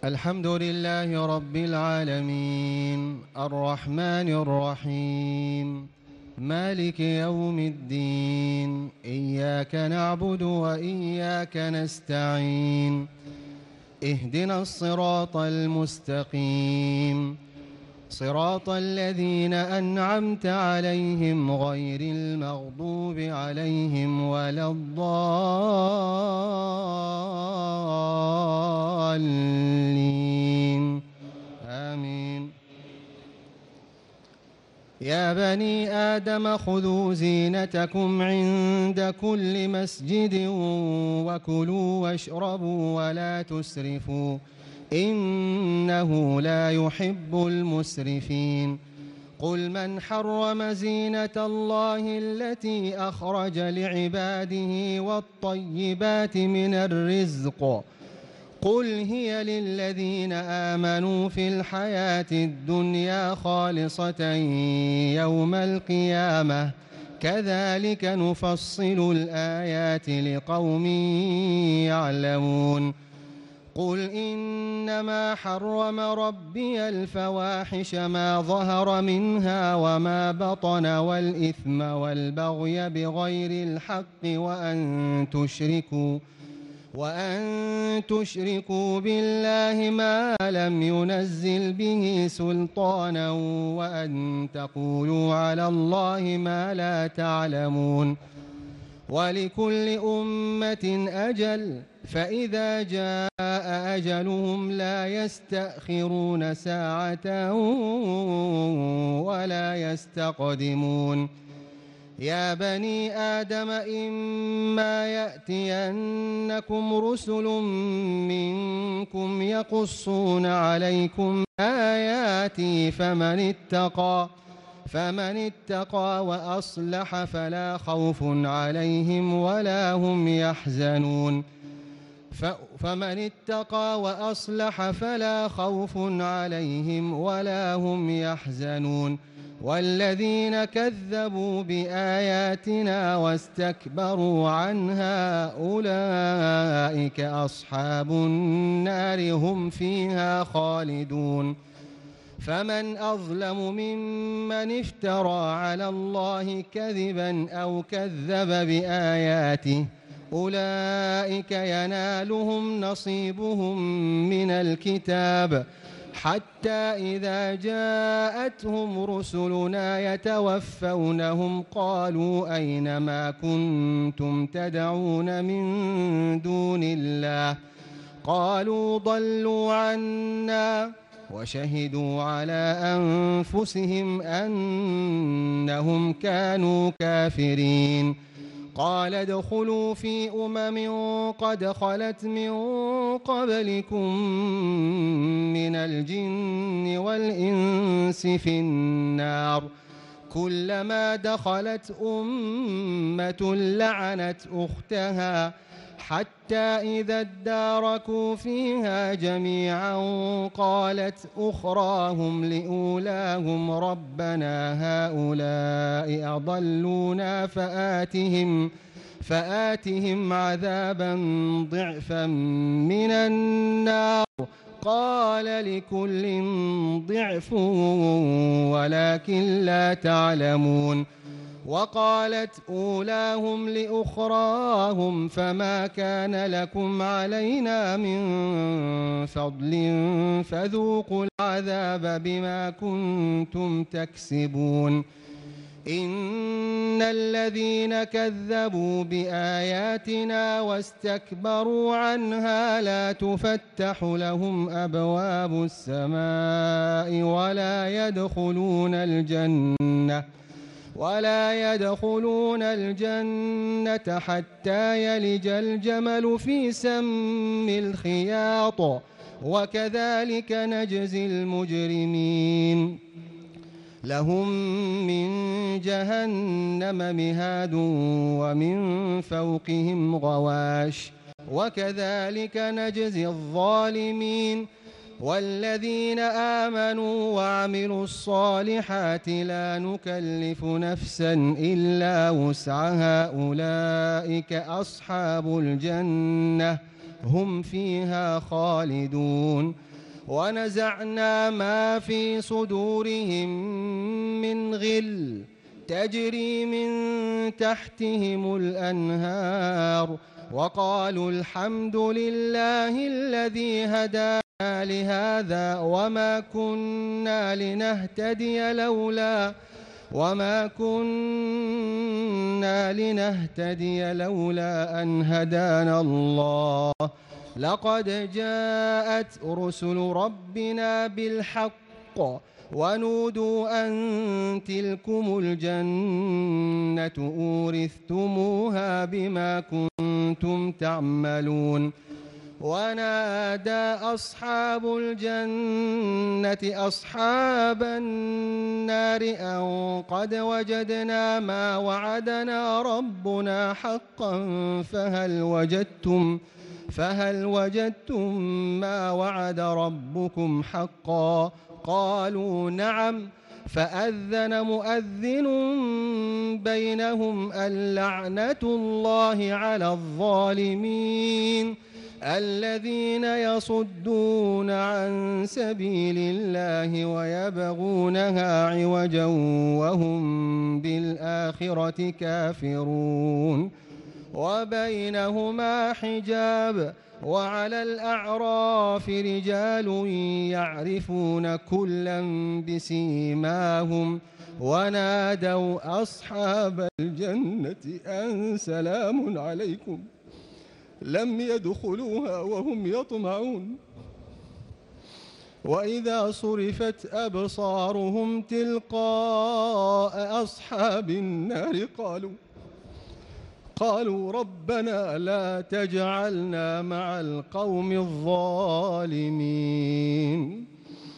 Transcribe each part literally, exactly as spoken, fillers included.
الحمد لله رب العالمين الرحمن الرحيم مالك يوم الدين إياك نعبد وإياك نستعين اهدنا الصراط المستقيم صراط الذين أنعمت عليهم غير المغضوب عليهم ولا الضالين آمين. يا بني آدم خذوا زينتكم عند كل مسجد وكلوا واشربوا ولا تسرفوا إنه لا يحب المسرفين. قل من حرم زينة الله التي أخرج لعباده والطيبات من الرزق قل هي للذين آمنوا في الحياة الدنيا خالصة يوم القيامة كذلك نفصل الآيات لقوم يعلمون. قل إنما حرم ربي الفواحش ما ظهر منها وما بطن والإثم والبغي بغير الحق وأن تشركوا وأن تشركوا بالله ما لم ينزل به سلطانا وأن تقولوا على الله ما لا تعلمون. ولكل أمة أجل فإذا جاء أجلهم لا يستأخرون ساعة ولا يستقدمون. يا بني آدم إما يأتينكم رسل منكم يقصون عليكم آياتي فمن اتقى فمن اتقى وأصلح فلا خوف عليهم ولا هم يحزنون. فمن اتقى وأصلح فلا خوف عليهم ولا هم يحزنون. والذين كذبوا بآياتنا واستكبروا عنها أولئك أصحاب النار هم فيها خالدون. فمن أظلم ممن افترى على الله كذبا أو كذب بآياته أولئك ينالهم نصيبهم من الكتاب حتى إذا جاءتهم رسلنا يتوفونهم قالوا أين ما كنتم تدعون من دون الله قالوا ضلوا عنا وشهدوا على أنفسهم أنهم كانوا كافرين. قال ادخلوا في أمم قد خلت من قبلكم من الجن والإنس في النار كلما دخلت أمة لعنت أختها حتى إذا اداركوا فيها جميعا قالت أخراهم لأولاهم ربنا هؤلاء أضلونا فآتهم فآتهم عذابا ضعفا من النار قال لكل ضعف ولكن لا تعلمون. وقالت أولاهم لأخراهم فما كان لكم علينا من فضل فذوقوا العذاب بما كنتم تكسبون. إن الذين كذبوا بآياتنا واستكبروا عنها لا تفتح لهم أبواب السماء ولا يدخلون الجنة ولا يدخلون الجنة حتى يلج الجمل في سم الخياط وكذلك نجزي المجرمين. لهم من جهنم مهاد ومن فوقهم غواش وكذلك نجزي الظالمين. والذين آمنوا وعملوا الصالحات لا نكلف نفسا إلا وسعها أولئك أصحاب الجنة هم فيها خالدون. ونزعنا ما في صدورهم من غل تجري من تحتهم الأنهار وقالوا الحمد لله الذي هدانا لهذا وما كنا لنهتدي لولا وما كنا لنهتدي لولا أن هدانا الله لقد جاءت رسل ربنا بالحق ونودوا أن تلكم الجنة أورثتموها بما كنتم تعملون ونادى أصحاب الجنة أصحاب النار أن قد وجدنا ما وعدنا ربنا حقا فهل وجدتم فهل وجدتم ما وعد ربكم حقا قالوا نعم فأذن مؤذن بينهم اللعنة الله على الظالمين الذين يصدون عن سبيل الله ويبغونها عوجا وهم بالآخرة كافرون وبينهما حجاب وعلى الأعراف رجال يعرفون كلا بسيماهم ونادوا أصحاب الجنة أن سلام عليكم لم يدخلوها وهم يطمعون وإذا صرفت أبصارهم تلقاء أصحاب النار قالوا قالوا ربنا لا تجعلنا مع القوم الظالمين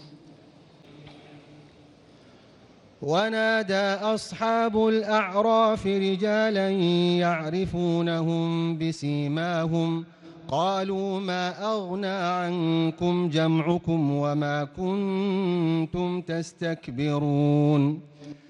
ونادى أصحاب الأعراف رجالا يعرفونهم بسيماهم قالوا ما أغنى عنكم جمعكم وما كنتم تستكبرون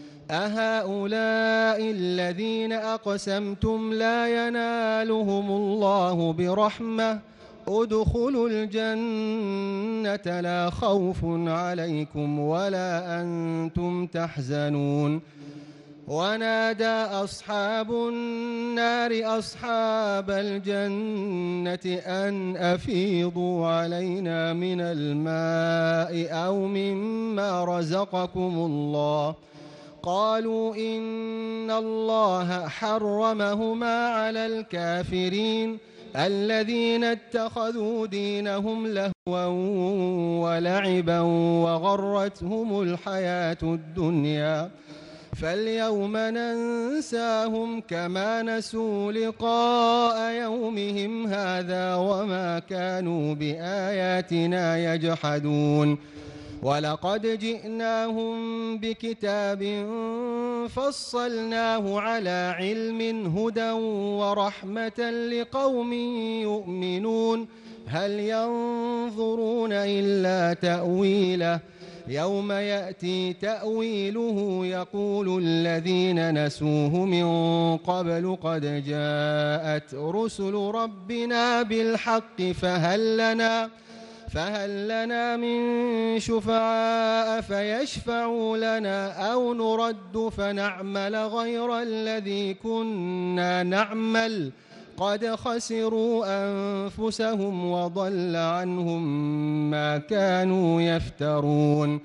أهؤلاء الذين أقسمتم لا ينالهم الله برحمة ادخلوا الجنة لا خوف عليكم ولا أنتم تحزنون ونادى أصحاب النار أصحاب الجنة أن أفيضوا علينا من الماء أو مما رزقكم الله قالوا إن الله حرمهما على الكافرين الذين اتخذوا دينهم لهوا ولعبا وغرتهم الحياة الدنيا فاليوم ننساهم كما نسوا لقاء يومهم هذا وما كانوا بآياتنا يجحدون ولقد جئناهم بكتاب فصلناه على علم هدى ورحمة لقوم يؤمنون هل ينظرون إلا تأويله يوم يأتي تأويله يقول الذين نسوه من قبل قد جاءت رسل ربنا بالحق فهل لنا فهل لنا من شفعاء فيشفعوا لنا أو نرد فنعمل غير الذي كنا نعمل قد خسروا أنفسهم وضل عنهم ما كانوا يفترون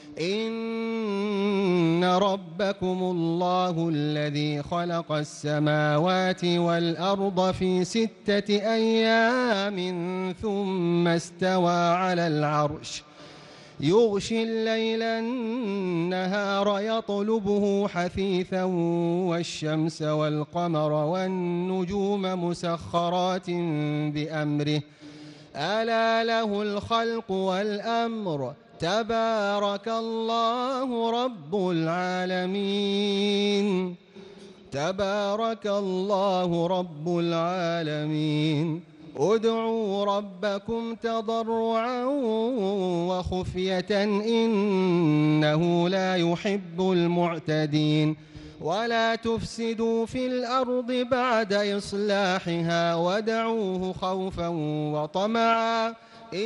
إن ربكم الله الذي خلق السماوات والأرض في ستة أيام ثم استوى على العرش يغشي الليل النهار يطلبه حثيثا والشمس والقمر والنجوم مسخرات بأمره ألا له الخلق والأمر تبارك الله رب العالمين تبارك الله رب العالمين ادعوا ربكم تضرعا وخفية إنه لا يحب المعتدين ولا تفسدوا في الأرض بعد إصلاحها وادعوه خوفا وطمعا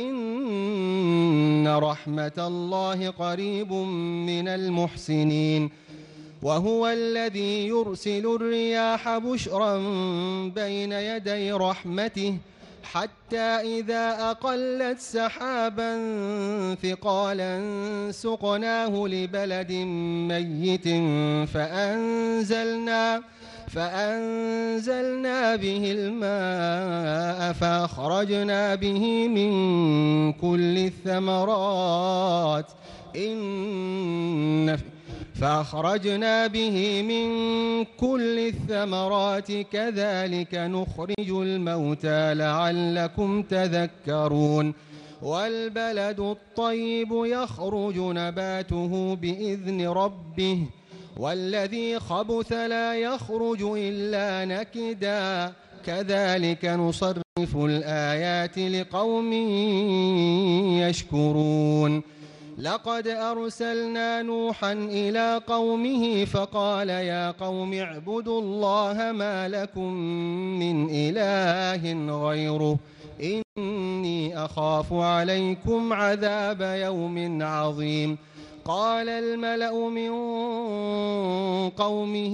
إن رحمة الله قريب من المحسنين وهو الذي يرسل الرياح بشرا بين يدي رحمته حتى إذا أقلت سحابا ثقالا سقناه لبلد ميت فأنزلنا فأنزلنا به الماء فأخرجنا به من كل الثمرات إن فأخرجنا به من كل الثمرات كذلك نخرج الموتى لعلكم تذكرون والبلد الطيب يخرج نباته بإذن ربه والذي خبث لا يخرج إلا نكدا كذلك نصرف الآيات لقوم يشكرون لقد أرسلنا نوحا إلى قومه فقال يا قوم اعبدوا الله ما لكم من إله غيره إني أخاف عليكم عذاب يوم عظيم قال الملأ من قومه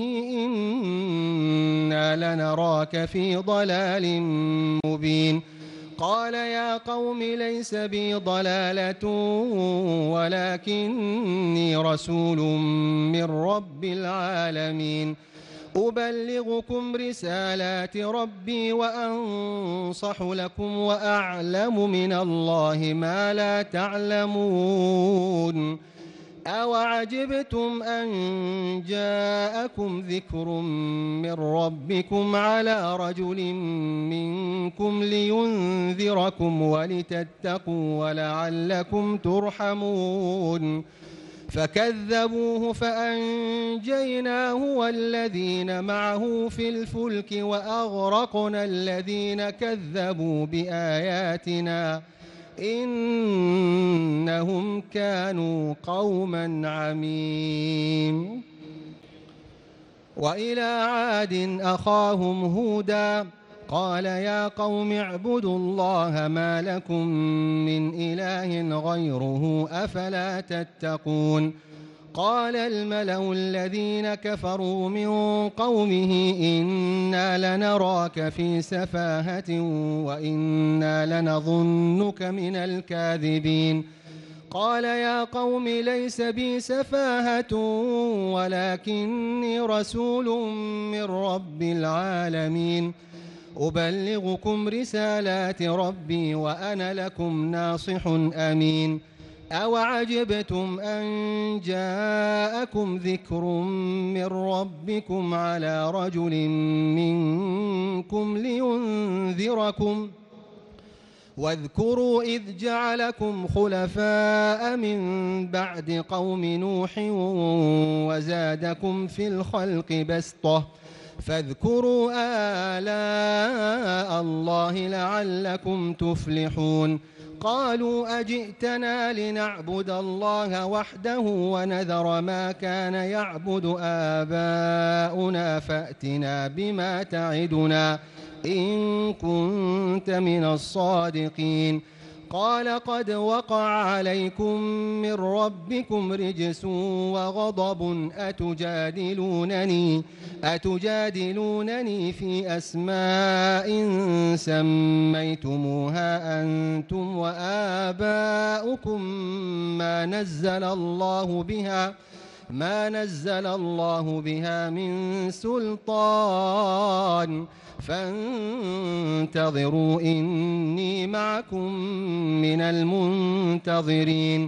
إنا لنراك في ضلال مبين قال يا قوم ليس بي ضلالة ولكني رسول من رب العالمين أبلغكم رسالات ربي وأنصح لكم وأعلم من الله ما لا تعلمون أوعجبتم أن جاءكم ذكر من ربكم على رجل منكم لينذركم ولتتقوا ولعلكم ترحمون فكذبوه فأنجيناه والذين معه في الفلك وأغرقنا الذين كذبوا بآياتنا إنهم كانوا قوما عمين وإلى عاد أخاهم هودا قال يا قوم اعبدوا الله ما لكم من إله غيره أفلا تتقون قال الملأ الذين كفروا من قومه إنا لنراك في سفاهة وإنا لنظنك من الكاذبين قال يا قوم ليس بي سفاهة ولكني رسول من رب العالمين أبلغكم رسالات ربي وأنا لكم ناصح أمين أوعجبتم أن جاءكم ذكر من ربكم على رجل منكم لينذركم واذكروا إذ جعلكم خلفاء من بعد قوم نوح وزادكم في الخلق بسطة فاذكروا آلاء الله لعلكم تفلحون قالوا أجئتنا لنعبد الله وحده ونذر ما كان يعبد آباؤنا فأتنا بما تعدنا إن كنت من الصادقين قال قد وقع عليكم من ربكم رجس وغضب أتجادلونني أتجادلونني في أسماء سميتموها أنتم وآباؤكم ما نزل الله بها ما نزل الله بها من سلطان فانتظروا إني معكم من المنتظرين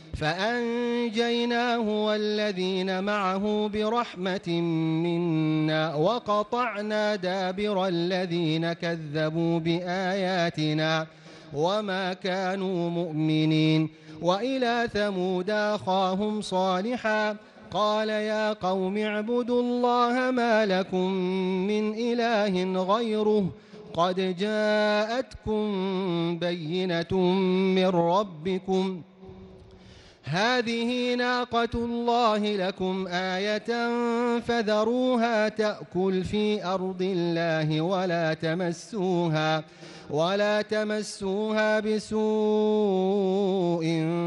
فأنجيناه والذين معه برحمة منا وقطعنا دابر الذين كذبوا بآياتنا وما كانوا مؤمنين وإلى ثمود أخاهم صالحا قال يا قوم اعبدوا الله ما لكم من إله غيره قد جاءتكم بينة من ربكم هذه ناقة الله لكم آية فذروها تأكل في أرض الله ولا تمسوها ولا تمسوها بسوء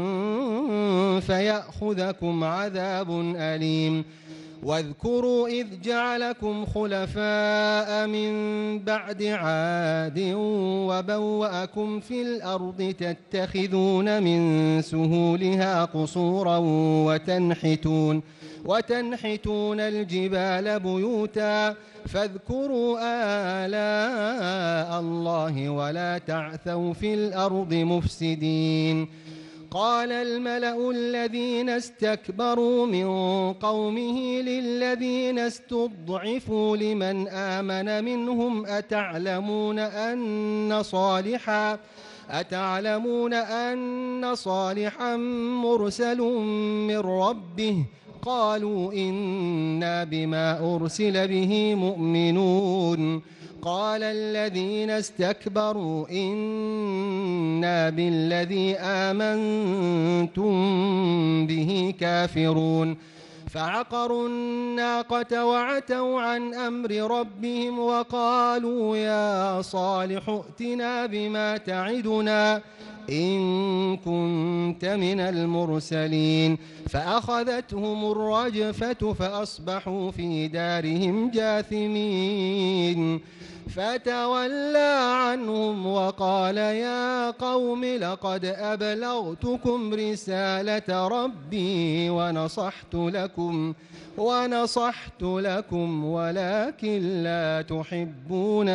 فيأخذكم عذاب أليم. واذكروا إذ جعلكم خلفاء من بعد عاد وبوأكم في الأرض تتخذون من سهولها قصورا وتنحتون, وتنحتون الجبال بيوتا فاذكروا آلاء الله ولا تعثوا في الأرض مفسدين. قال الملأ الذين استكبروا من قومه للذين استضعفوا لمن آمن منهم أتعلمون أن صالحا أتعلمون أن صالحا مرسل من ربه قالوا إنا بما أرسل به مؤمنون. قال الذين استكبروا إنا بالذي آمنتم به كافرون. فعقروا الناقة وعتوا عن أمر ربهم وقالوا يا صالح ائتنا بما تعدنا إن كنت من المرسلين. فأخذتهم الرجفة فأصبحوا في دارهم جاثمين. فتولى عنهم وقال يا قوم لقد أبلغتكم رسالة ربي ونصحت لكم ونصحت لكم ولكن لا تحبون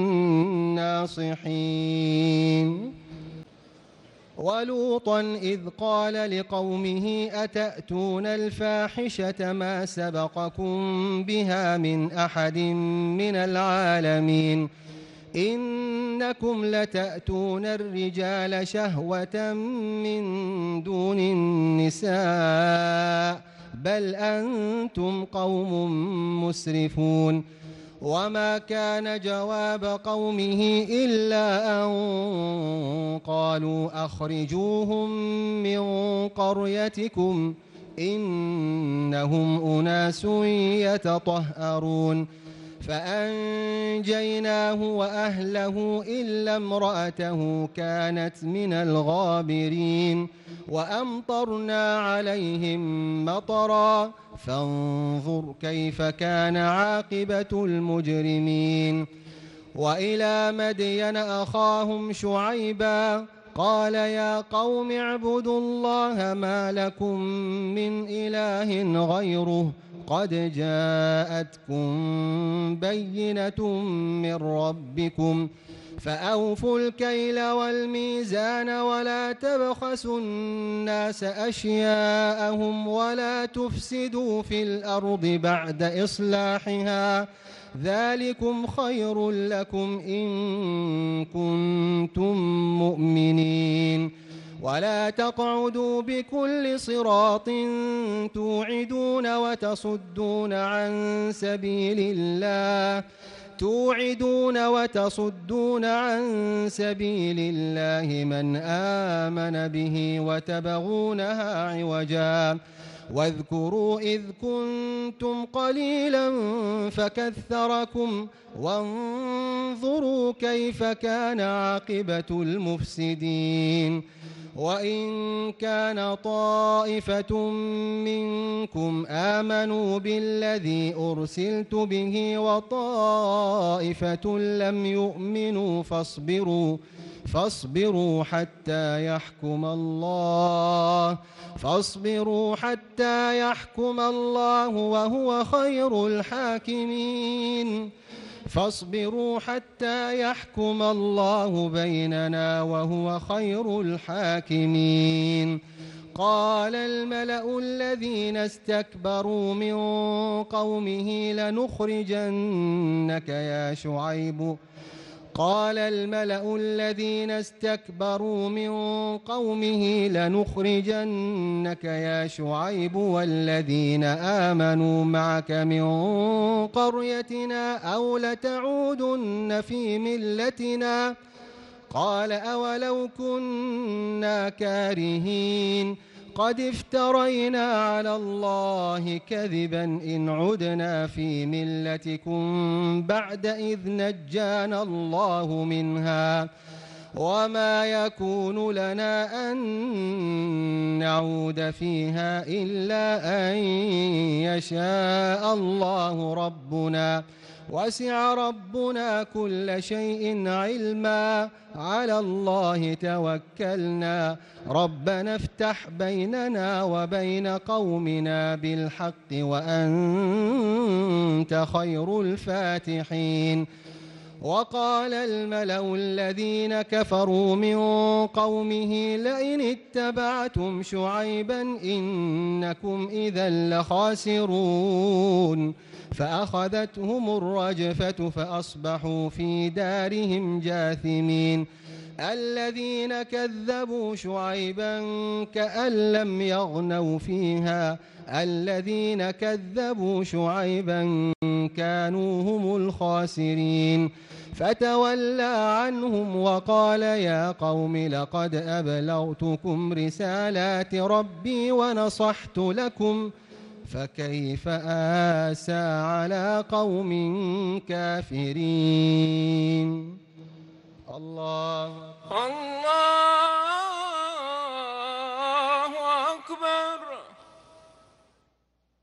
الناصحين. ولوطا إذ قال لقومه أتأتون الفاحشة ما سبقكم بها من أحد من العالمين إنكم لتأتون الرجال شهوة من دون النساء بل أنتم قوم مسرفون. وما كان جواب قومه إلا أن قالوا أخرجوهم من قريتكم إنهم أناس يتطهرون. فأنجيناه وأهله إلا امرأته كانت من الغابرين. وأمطرنا عليهم مطرا فانظر كيف كان عاقبة المجرمين. وإلى مدين أخاهم شعيبا قال يا قوم اعبدوا الله ما لكم من إله غيره قد جاءتكم بينة من ربكم فأوفوا الكيل والميزان ولا تبخسوا الناس أشياءهم ولا تفسدوا في الأرض بعد إصلاحها ذلكم خير لكم إن كنتم مؤمنين. ولا تقعدوا بكل صراط توعدون وتصدون عن سبيل الله توعدون وتصدون عن سبيل الله من آمن به وتبغونها عوجا. واذكروا إذ كنتم قليلا فكثركم وانظروا كيف كان عاقبة المفسدين. وإن كان طائفة منكم آمنوا بالذي أرسلت به وطائفة لم يؤمنوا فاصبروا فاصبروا حتى يحكم الله فاصبروا حتى يحكم الله وهو خير الحاكمين. فاصبروا حتى يحكم الله بيننا وهو خير الحاكمين. قال الملأ الذين استكبروا من قومه لنخرجنك يا شعيب قال الملأ الذين استكبروا من قومه لنخرجنك يا شعيب والذين آمنوا معك من قريتنا أو لتعودن في ملتنا قال أولو كنا كارهين قد افترينا على الله كذبا إن عدنا في ملتكم بعد إذ نجانا الله منها وما يكون لنا أن نعود فيها إلا أن يشاء الله ربنا وسع ربنا كل شيء علما على الله توكلنا ربنا افتح بيننا وبين قومنا بالحق وأنت خير الفاتحين. وقال الملأ الذين كفروا من قومه لئن اتبعتم شعيبا إنكم إذا لخاسرون فأخذتهم الرجفة فأصبحوا في دارهم جاثمين. الذين كذبوا شعيبا كأن لم يغنوا فيها الذين كذبوا شعيبا كانوا هم الخاسرين. فتولى عنهم وقال يا قوم لقد أبلغتكم رسالات ربي ونصحت لكم فكيف آسى على قوم كافرين. الله الله